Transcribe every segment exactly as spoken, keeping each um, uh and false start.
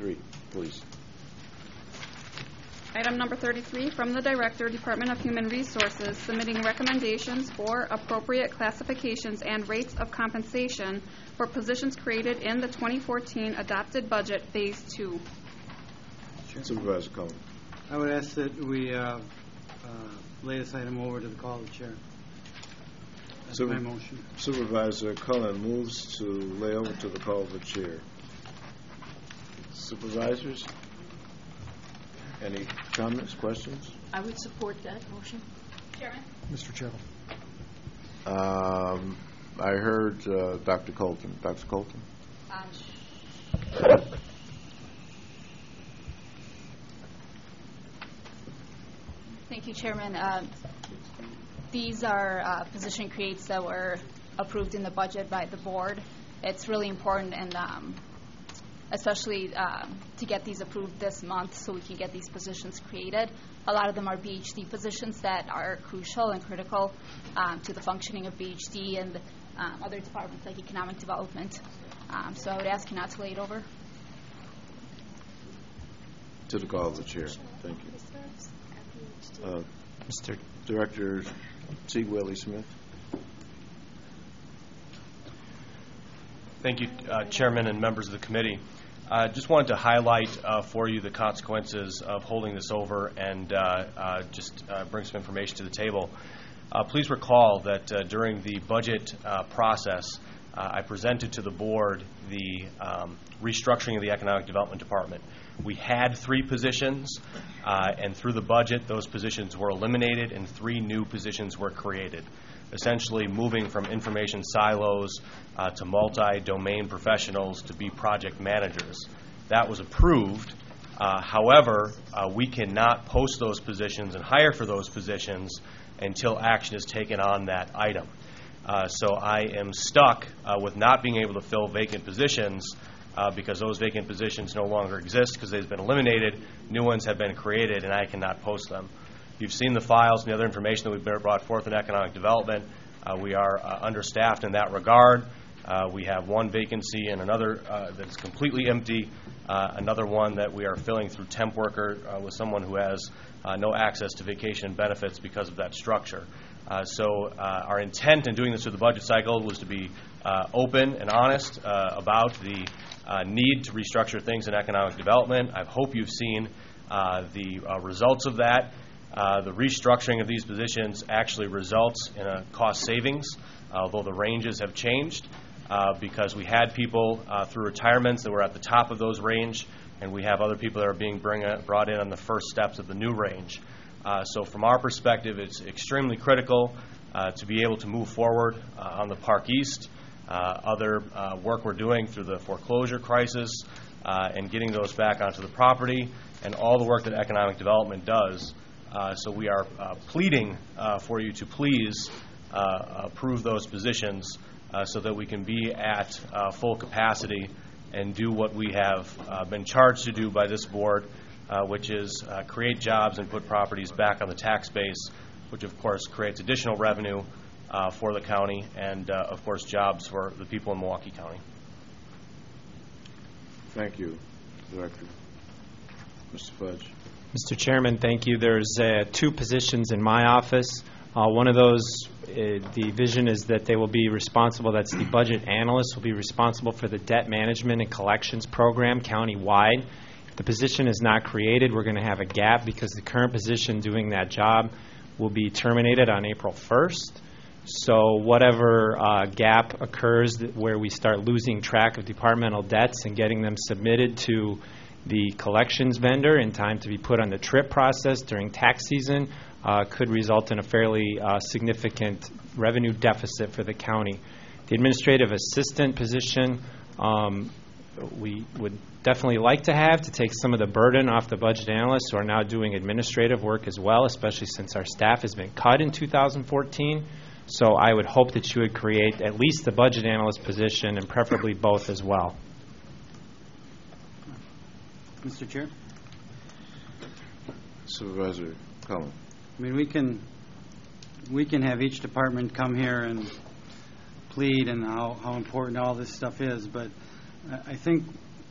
thirty-three, please. Item number thirty-three, from the Director, Department of Human Resources, submitting recommendations for appropriate classifications and rates of compensation for positions created in the twenty fourteen adopted budget, Phase two. Sure. Supervisor Cullen. I would ask that we uh, uh, lay this item over to the call of the chair. That's Super- my motion. Supervisor Cullen moves to lay over to the call of the chair. Supervisors, any comments, questions? I would support that motion. Chairman? Mister Chairman. Um, I heard uh, Doctor Colton. Doctor Colton? Um, Thank you, Chairman. Uh, these are uh, position creates that were approved in the budget by the board. It's really important, and um, especially uh, to get these approved this month so we can get these positions created. A lot of them are B H D positions that are crucial and critical um, to the functioning of B H D and um, other departments like economic development. Um, so I would ask you not to lay it over. To the call of the chair. Thank you. Uh, Mister Director T. Willie Smith. Thank you, uh, Chairman and members of the committee. I uh, just wanted to highlight uh, for you the consequences of holding this over and uh, uh, just uh, bring some information to the table. Uh, please recall that uh, during the budget uh, process, uh, I presented to the board the um, restructuring of the Economic Development Department. We had three positions, uh, and through the budget, those positions were eliminated and three new positions were created, essentially moving from information silos uh, to multi-domain professionals to be project managers. That was approved. Uh, however, uh, we cannot post those positions and hire for those positions until action is taken on that item. Uh, so I am stuck uh, with not being able to fill vacant positions uh, because those vacant positions no longer exist because they've been eliminated, new ones have been created, and I cannot post them. You've seen the files and the other information that we've brought forth in economic development. Uh, we are uh, understaffed in that regard. Uh, we have one vacancy and another uh, that is completely empty, uh, another one that we are filling through temp worker uh, with someone who has uh, no access to vacation benefits because of that structure. Uh, so uh, our intent in doing this through the budget cycle was to be uh, open and honest uh, about the uh, need to restructure things in economic development. I hope you've seen uh, the uh, results of that. Uh, the restructuring of these positions actually results in a cost savings, although the ranges have changed uh, because we had people uh, through retirements that were at the top of those range, and we have other people that are being bring, uh, brought in on the first steps of the new range. Uh, so from our perspective, it's extremely critical uh, to be able to move forward uh, on the Park East, uh, other uh, work we're doing through the foreclosure crisis uh, and getting those back onto the property, and all the work that economic development does. Uh, so we are uh, pleading uh, for you to please uh, approve those positions uh, so that we can be at uh, full capacity and do what we have uh, been charged to do by this board, uh, which is uh, create jobs and put properties back on the tax base, which of course creates additional revenue uh, for the county and uh, of course jobs for the people in Milwaukee County. Thank you, Director. Mister Fudge. Mister Chairman, thank you. There's uh, two positions in my office. Uh, one of those, uh, the vision is that they will be responsible, that's the budget analyst, will be responsible for the debt management and collections program countywide. If the position is not created, we're going to have a gap because the current position doing that job will be terminated on April first. So whatever uh, gap occurs that where we start losing track of departmental debts and getting them submitted to the collections vendor in time to be put on the trip process during tax season uh, could result in a fairly uh, significant revenue deficit for the county. The administrative assistant position um, we would definitely like to have to take some of the burden off the budget analysts who are now doing administrative work as well, especially since our staff has been cut in two thousand fourteen. So I would hope that you would create at least the budget analyst position and preferably both as well. Mister Chair? Supervisor Cullen. I mean, we can we can have each department come here and plead and how, how important all this stuff is, but I think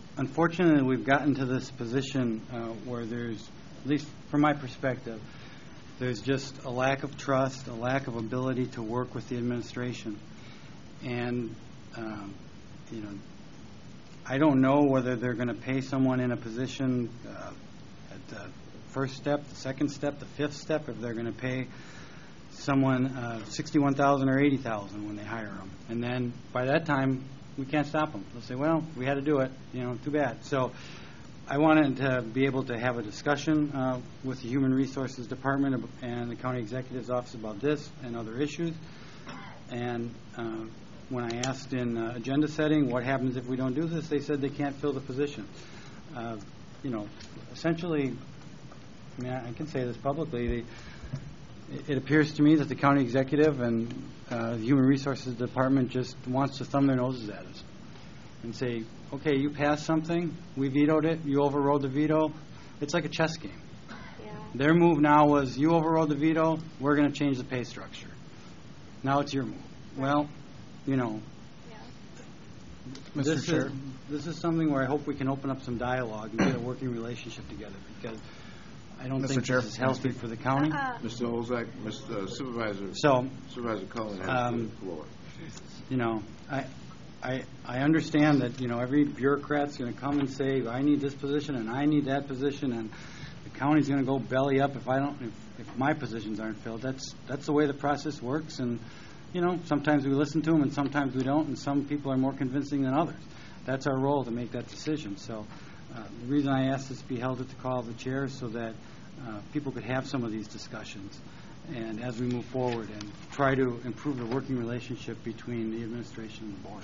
unfortunately, we've gotten to this position uh, where there's, at least from my perspective, there's just a lack of trust, a lack of ability to work with the administration. And, um, you know, I don't know whether they're going to pay someone in a position uh, at the first step, the second step, the fifth step, if they're going to pay someone uh, sixty-one thousand dollars or eighty thousand dollars when they hire them. And then by that time, we can't stop them. They'll say, well, we had to do it, you know, too bad. So I wanted to be able to have a discussion uh, with the Human Resources Department and the County Executive's Office about this and other issues. And uh, when I asked in uh, agenda setting, what happens if we don't do this, they said they can't fill the position. Uh, you know, essentially, I mean, I can say this publicly, the, it appears to me that the County Executive and uh, the Human Resources Department just wants to thumb their noses at us and say, okay, you passed something, we vetoed it, you overrode the veto. It's like a chess game. Yeah. Their move now was, you overrode the veto, we're going to change the pay structure. Now it's your move. Well, you know, Yeah. this Mister Chair. is, this is something where I hope we can open up some dialogue and get a working relationship together, because I don't Mister think Chair. this is healthy for the county. Uh, Mister Olzak, Mister Supervisor, So, Supervisor Cullen has Um, the floor. you know, I, I, I understand that, you know, every bureaucrat's going to come and say, I need this position and I need that position, and the county's going to go belly up if I don't, if, if my positions aren't filled. That's that's the way the process works, and you know, sometimes we listen to them and sometimes we don't, and some people are more convincing than others. That's our role to make that decision. So, uh, the reason I asked this to be held at the call of the chair is so that uh, people could have some of these discussions, and as we move forward and try to improve the working relationship between the administration and the board.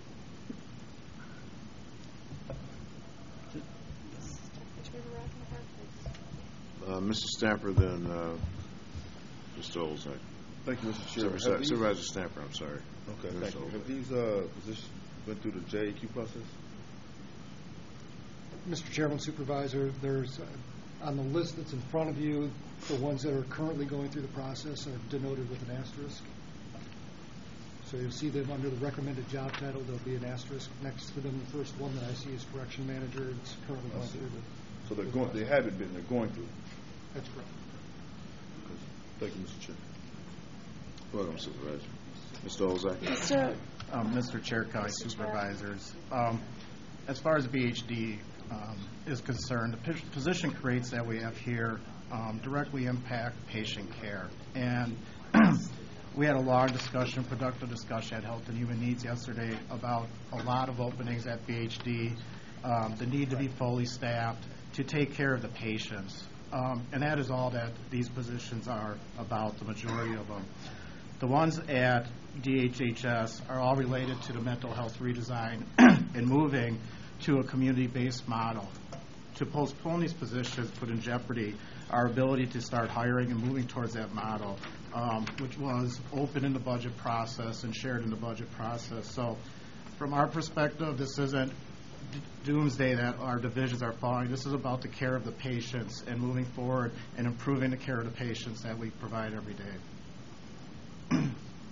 Uh, Mister Stamper, then uh, Mister Olzak. Thank you, Mister Chair. Supervisor, Have these- Supervisor Stamper, I'm sorry. Okay, Mister thank you. Olzak. Have these uh, positions went through the J A Q process? Mister Chairman, Supervisor, there's, uh, on the list that's in front of you, the ones that are currently going through the process are denoted with an asterisk. So you'll see them under the recommended job title. There'll be an asterisk next to them. The first one that I see is correction manager. It's currently I going see. through the... So they're going, they haven't been, they're going through. That's correct. Thank you, Mister Chair. Welcome, Supervisor. Mister Olzak. Mister Um, Mister Chair, County Supervisors, um, as far as B H D um, is concerned, the p- position creates that we have here um, directly impact patient care. And we had a long discussion, productive discussion at Health and Human Needs yesterday about a lot of openings at B H D, um, the need to be fully staffed to take care of the patients. Um, and that is all that these positions are about, the majority of them. The ones at D H H S are all related to the mental health redesign and moving to a community-based model. To postpone these positions put in jeopardy our ability to start hiring and moving towards that model, um, which was open in the budget process and shared in the budget process. So from our perspective, this isn't d- doomsday that our divisions are falling. This is about the care of the patients and moving forward and improving the care of the patients that we provide every day.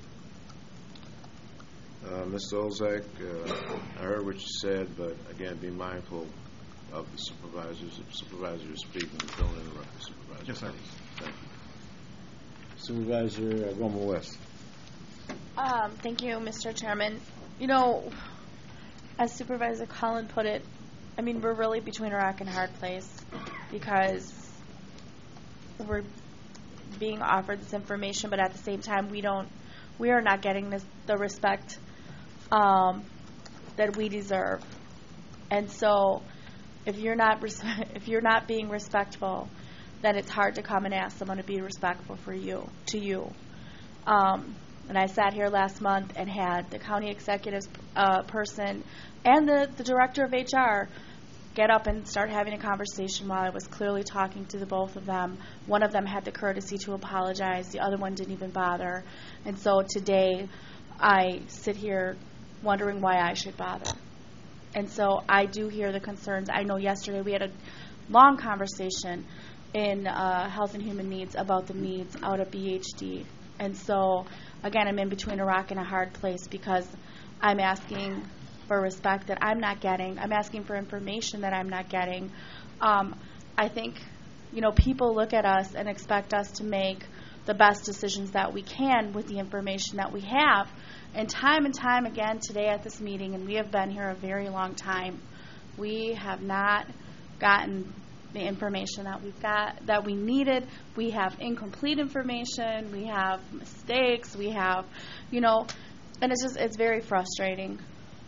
Uh, Mister Olzak, uh, I heard what you said, but again, be mindful of the supervisors. If the supervisor is speaking, don't interrupt the supervisor. Yes, sir. Thank you. Supervisor uh, Roma West. Um, thank you, Mister Chairman. You know, as Supervisor Cullen put it, I mean, we're really between a rock and a hard place because we're being offered this information, but at the same time, we don't, we are not getting this, the respect um, that we deserve. And so, if you're not res- if you're not being respectful, then it's hard to come and ask someone to be respectful for you to you. Um, and I sat here last month and had the county executives uh, person and the, the director of H R get up and start having a conversation while I was clearly talking to the both of them. One of them had the courtesy to apologize. The other one didn't even bother. And so today I sit here wondering why I should bother. And so I do hear the concerns. I know yesterday we had a long conversation in uh, Health and Human Needs about the needs out at B H D. And so, again, I'm in between a rock and a hard place because I'm asking for respect that I'm not getting. I'm asking for information that I'm not getting. Um, I think, you know, people look at us and expect us to make the best decisions that we can with the information that we have. And time and time again today at this meeting, and we have been here a very long time, we have not gotten the information that we've got, that we needed. We have incomplete information, we have mistakes, we have, you know, and it's just, it's very frustrating.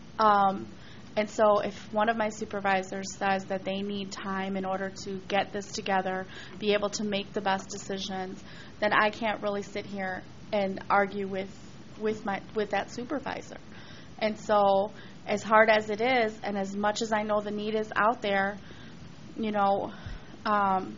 Um, and so if one of my supervisors says that they need time in order to get this together, be able to make the best decisions, then I can't really sit here and argue with with my with that supervisor. And so as hard as it is, and as much as I know the need is out there, you know, um,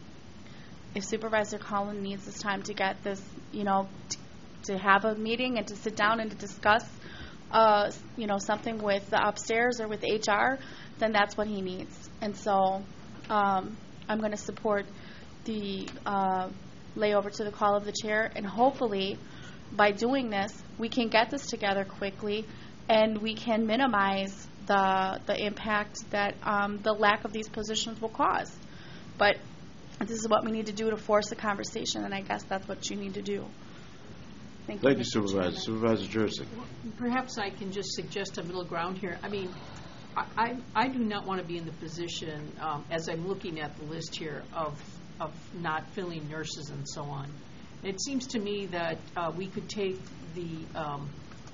if Supervisor Cullen needs this time to get this, you know, t- to have a meeting and to sit down and to discuss, uh, you know, something with the upstairs or with H R, then that's what he needs. And so um, I'm going to support the uh, layover to the call of the chair, and hopefully by doing this, we can get this together quickly, and we can minimize the the impact that um, the lack of these positions will cause. But this is what we need to do to force a conversation, and I guess that's what you need to do. Thank you. Thank you, Supervisor. Supervisor Jersey. Perhaps I can just suggest a middle ground here. I mean, I, I, I do not want to be in the position, um, as I'm looking at the list here, of of not filling nurses and so on. It seems to me that uh, we could take the um,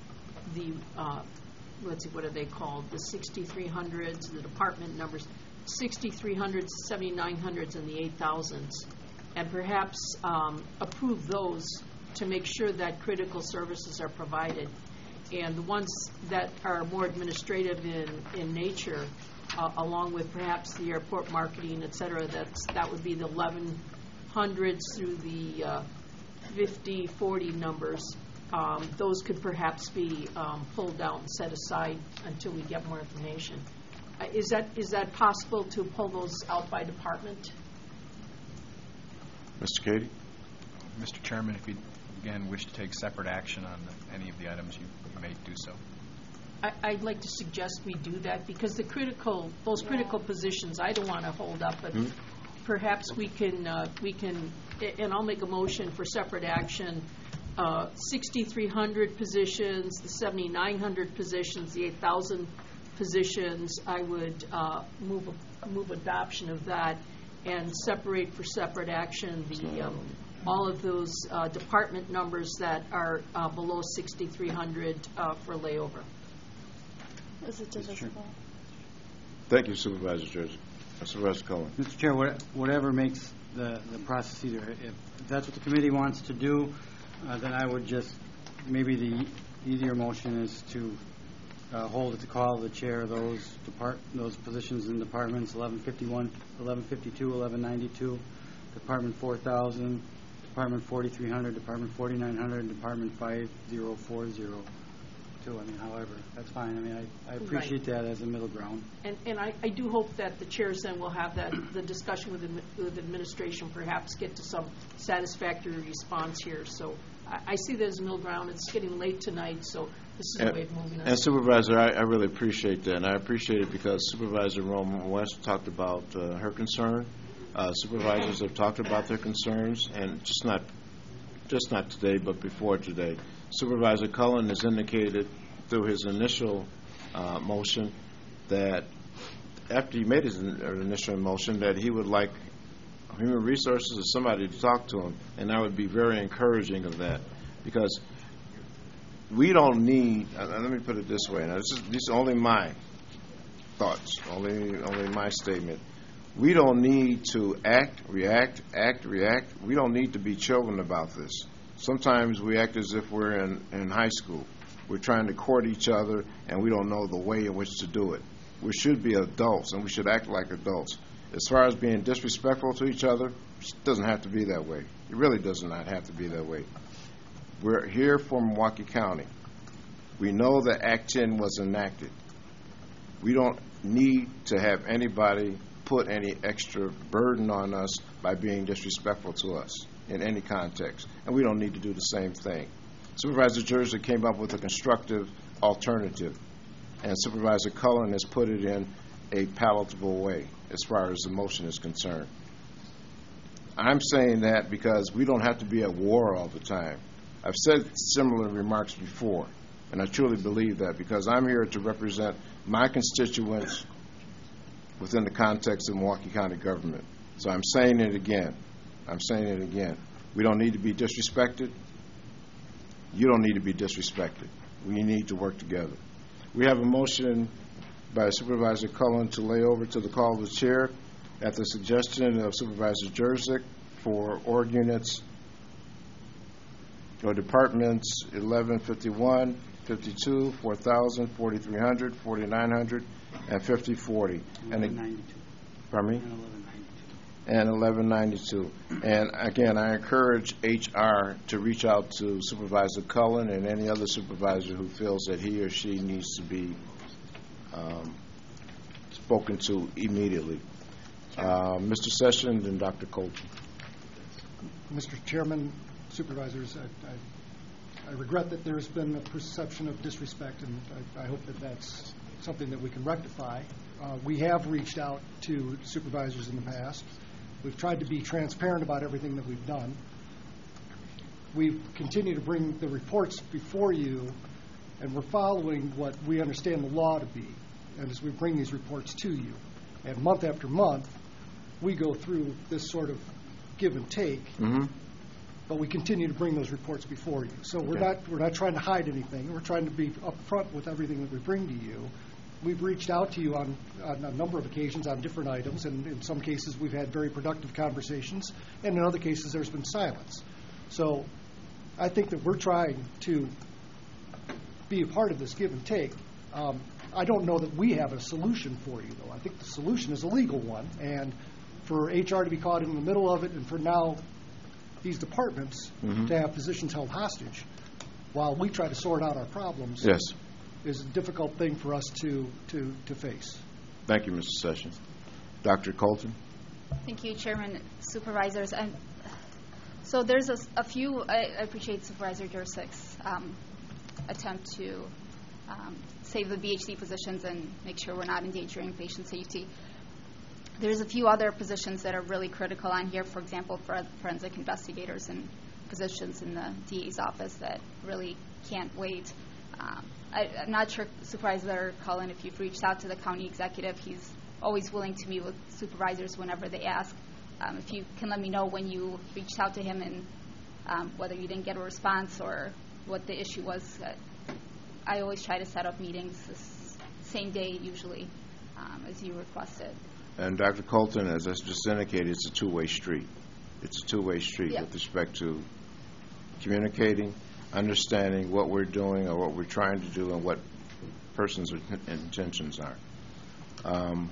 the uh, let's see, what are they called? The sixty-three hundreds, the department numbers, sixty-three hundreds, seventy-nine hundreds, and the eight thousands, and perhaps um, approve those to make sure that critical services are provided. And the ones that are more administrative in, in nature, uh, along with perhaps the airport marketing, et cetera, that's, that would be the eleven hundreds through the uh, fifty forty numbers. Um, those could perhaps be um, pulled out and set aside until we get more information. Uh, is that is that possible to pull those out by department? Mister Cady? Mister Chairman, if you again wish to take separate action on the, any of the items, you, you may do so. I, I'd like to suggest we do that because the critical, those critical positions, I don't want to hold up, but mm-hmm. perhaps we can uh, we can, and I'll make a motion for separate action. Uh, sixty-three hundred positions, the seventy-nine hundred positions, the eight thousand positions. I would uh, move move adoption of that and separate for separate action the um, all of those uh, department numbers that are uh, below sixty-three hundred uh, for layover. Is it divisible? Thank you, Supervisor Jersey. Supervisor Cullen. Mister Chair, what, whatever makes the, the process easier, if, if that's what the committee wants to do, Uh, then I would just, maybe the easier motion is to uh, hold at the call of the chair those depart those positions in departments eleven fifty-one, eleven fifty-two, eleven ninety-two, Department four thousand, Department forty-three hundred, Department forty-nine hundred, and Department five thousand forty. I mean, however, that's fine. I mean, I, I appreciate right. that as a middle ground. And, and I, I do hope that the chairs then will have that the discussion with, the, with administration, perhaps get to some satisfactory response here. So I, I see that as a middle ground. It's getting late tonight, so this is and, a way of moving on. And Supervisor, I, I really appreciate that, and I appreciate it because Supervisor Roman West talked about uh, her concern. Uh, supervisors have talked about their concerns, and just not just not today, but before today. Supervisor Cullen has indicated through his initial uh, motion that after he made his in, initial motion that he would like Human Resources or somebody to talk to him, and I would be very encouraging of that because we don't need, uh, let me put it this way, now this is, this is only my thoughts, only, only my statement. We don't need to act, react, act, react. We don't need to be children about this. Sometimes we act as if we're in, in high school. We're trying to court each other, and we don't know the way in which to do it. We should be adults, and we should act like adults. As far as being disrespectful to each other, it doesn't have to be that way. It really does not have to be that way. We're here for Milwaukee County. We know that Act ten was enacted. We don't need to have anybody put any extra burden on us by being disrespectful to us in any context, and we don't need to do the same thing. Supervisor Jersey came up with a constructive alternative. and Supervisor Cullen has put it in a palatable way as far as the motion is concerned. I'm saying that because we don't have to be at war all the time. I've said similar remarks before, and I truly believe that because I'm here to represent my constituents within the context of Milwaukee County government. So I'm saying it again. I'm saying it again. We don't need to be disrespected. You don't need to be disrespected. We need to work together. We have a motion by Supervisor Cullen to lay over to the call of the chair at the suggestion of Supervisor Jurzik for org units or departments eleven fifty-one, fifty-two, four thousand, forty-three hundred, forty-nine hundred, and fifty forty. And it, pardon me? And eleven ninety-two. And again, I encourage H R to reach out to Supervisor Cullen and any other supervisor who feels that he or she needs to be um, spoken to immediately. Uh, Mister Sessions and Doctor Colton. Mister Chairman, Supervisors, I, I, I regret that there's been a perception of disrespect, and I, I hope that that's something that we can rectify. Uh, we have reached out to supervisors in the past. We've tried to be transparent about everything that we've done. We continue to bring the reports before you, and we're following what we understand the law to be, and as we bring these reports to you. And month after month, we go through this sort of give and take, Mm-hmm. but we continue to bring those reports before you. So we're Okay. not we're not trying to hide anything. We're trying to be upfront with everything that we bring to you. We've reached out to you on, on a number of occasions on different items, and in some cases we've had very productive conversations, and in other cases there's been silence. So I think that we're trying to be a part of this give and take. Um, I don't know that we have a solution for you, though. I think the solution is a legal one, and for H R to be caught in the middle of it, and for now these departments Mm-hmm. to have positions held hostage while we try to sort out our problems Yes. is a difficult thing for us to, to, to face. Thank you, Mister Sessions. Doctor Colton. Thank you, Chairman, Supervisors. And so there's a, a few, I, I appreciate Supervisor Jurzik's um, attempt to um, save the B H D positions and make sure we're not endangering patient safety. There's a few other positions that are really critical on here, for example, for forensic investigators and positions in the D A's office that really can't wait. Um, I, I'm not sure, Supervisor Cullen, if you've reached out to the county executive. He's always willing to meet with supervisors whenever they ask. Um, if you can let me know when you reached out to him and um, whether you didn't get a response or what the issue was. Uh, I always try to set up meetings this same day, usually, um, as you requested. And Doctor Colton, as I just indicated, it's a two-way street. It's a two-way street Yeah. with respect to communicating, understanding what we're doing or what we're trying to do and what person's intentions are. Um,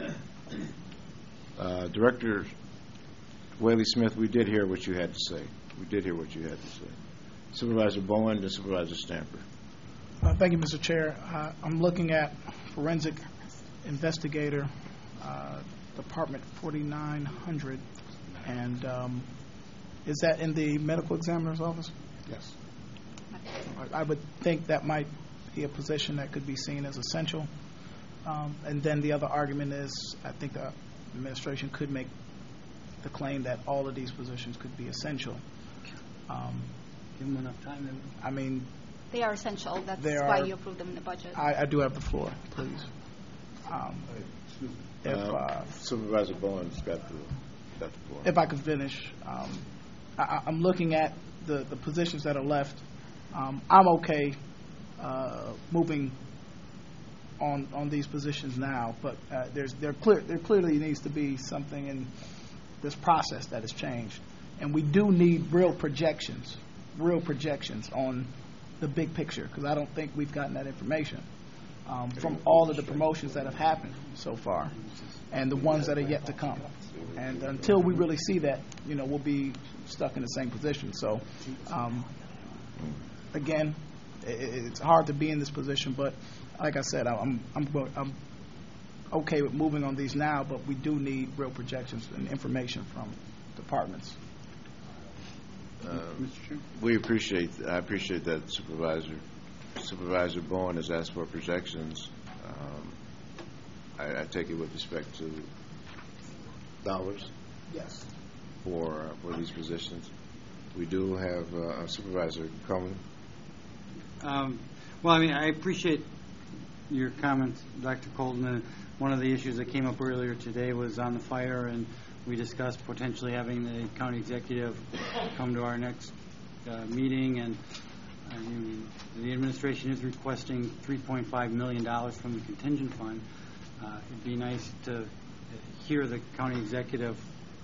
uh, Director Whaley Smith, we did hear what you had to say. We did hear what you had to say. Supervisor Bowen and Supervisor Stamper. Uh, thank you, Mister Chair. Uh, I'm looking at forensic investigator, uh, Department forty-nine hundred, and um, is that in the medical examiner's office? Yes. I would think that might be a position that could be seen as essential. Um, and then the other argument is, I think the administration could make the claim that all of these positions could be essential. Um, Give them enough time. Then. I mean, They are essential. That's They why are- you approved them in the budget. I, I do have the floor, please. Um, if, Uh, uh, Supervisor Bowen's got the, got the floor. if I could finish, um, I, I'm looking at the, the positions that are left. Um, I'm okay uh, moving on on these positions now, but uh, there's there clear there clearly needs to be something in this process that has changed, and we do need real projections, real projections on the big picture, because I don't think we've gotten that information um, from all of the promotions that have happened so far, and the ones that are yet to come. And until we really see that, you know, we'll be stuck in the same position. So, um, again, i it's hard to be in this position, but like I said, I'm I'm go- I'm okay with moving on these now, but we do need real projections and information from departments. Uh, we appreciate, I appreciate that Supervisor, Supervisor Bowen has asked for projections Um, I, I take it with respect to dollars Yes. for uh, for these positions. We do have uh, Supervisor Cullen. Um, well, I mean, I appreciate your comments, Doctor Coleman. One of the issues that came up earlier today was on the fire, and we discussed potentially having the county executive come to our next uh, meeting. And I mean, the administration is requesting three point five million dollars from the contingent fund. Uh, it'd be nice to hear the county executive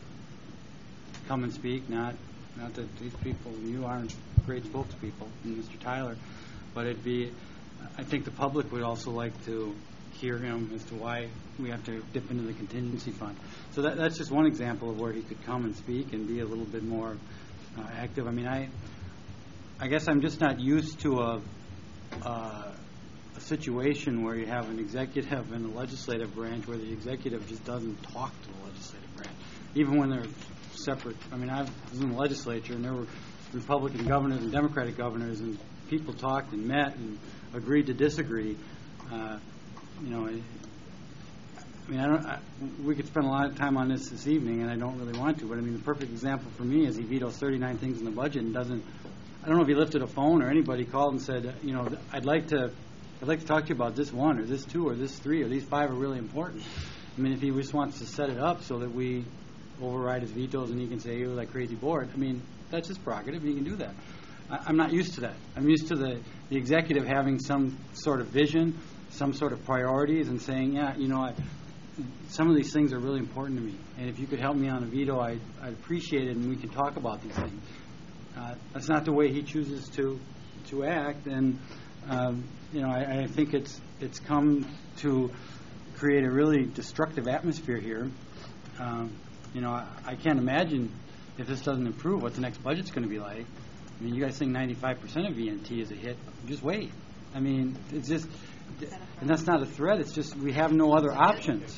come and speak. Not, not that these people, you aren't great spokespeople, and Mister Tyler, but it'd be. I think the public would also like to hear him as to why we have to dip into the contingency fund. So that, that's just one example of where he could come and speak and be a little bit more uh, active. I mean, I, I guess I'm just not used to a, uh, a situation where you have an executive and a legislative branch where the executive just doesn't talk to the legislative branch, even when they're separate. I mean, I was in the legislature, and there were Republican governors and Democratic governors, and people talked and met and agreed to disagree. Uh, you know, I, I mean, I don't. I, we could spend a lot of time on this this evening, and I don't really want to. But I mean, the perfect example for me is he vetoes thirty-nine things in the budget and doesn't. I don't know if he lifted a phone or anybody called and said, you know, I'd like to, I'd like to talk to you about this one or this two or this three or these five are really important. I mean, if he just wants to set it up so that we override his vetoes and he can say, "You that crazy board." I mean, that's his prerogative. He can do that. I, I'm not used to that. I'm used to the the executive having some sort of vision, some sort of priorities, and saying, yeah, you know, I, some of these things are really important to me, and if you could help me on a veto, I, I'd appreciate it, and we can talk about these things. Uh, that's not the way he chooses to to act, and um, you know, I, I think it's it's come to create a really destructive atmosphere here. Um, you know, I, I can't imagine if this doesn't improve what the next budget's going to be like. I mean, you guys think ninety-five percent of V N T is a hit. Just wait. I mean, it's just, and that's not a threat. It's just we have no other options.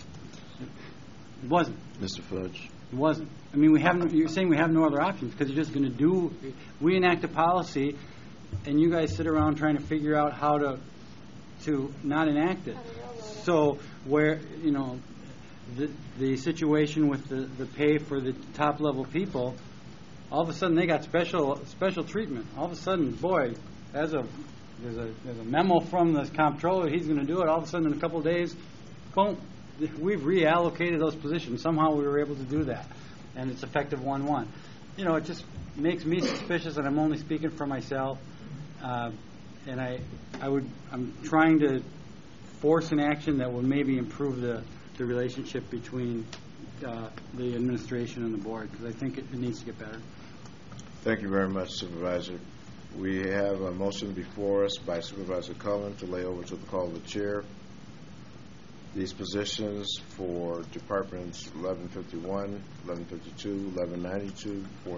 It wasn't. Mister Fudge. It wasn't. I mean, we have. No, you're saying we have no other options because you're just going to do. We enact a policy, and you guys sit around trying to figure out how to to not enact it. So where you know the the situation with the the pay for the top level people. All of a sudden, they got special special treatment. All of a sudden, boy, as a there's a there's a memo from the comptroller. He's going to do it. All of a sudden, in a couple of days, boom, we've reallocated those positions. Somehow, we were able to do that, and it's effective one one. You know, it just makes me suspicious, and I'm only speaking for myself. Uh, and I I would I'm trying to force an action that will maybe improve the the relationship between uh, the administration and the board because I think it, it needs to get better. Thank you very much, Supervisor. We have a motion before us by Supervisor Cullen to lay over to the call of the chair. These positions for departments eleven fifty-one, eleven fifty-two, eleven ninety-two, four,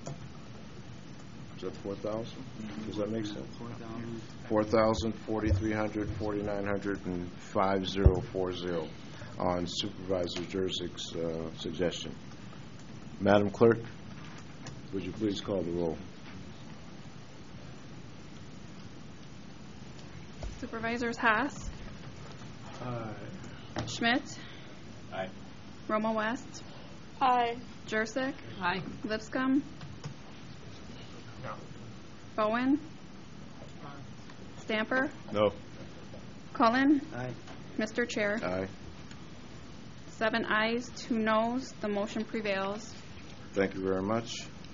is that four thousand? Does that make sense? four thousand, forty-three hundred, forty-nine hundred, and five thousand forty on Supervisor Jerzik's uh, suggestion. Madam Clerk, would you please call the roll? Supervisors Haas. Uh, Schmidt. Aye. Roma West. Aye. Jursic. Aye. Lipscomb. No. Bowen. Stamper. No. Cullen. Aye. Mister Chair. Aye. Seven ayes, two noes. The motion prevails. Thank you very much.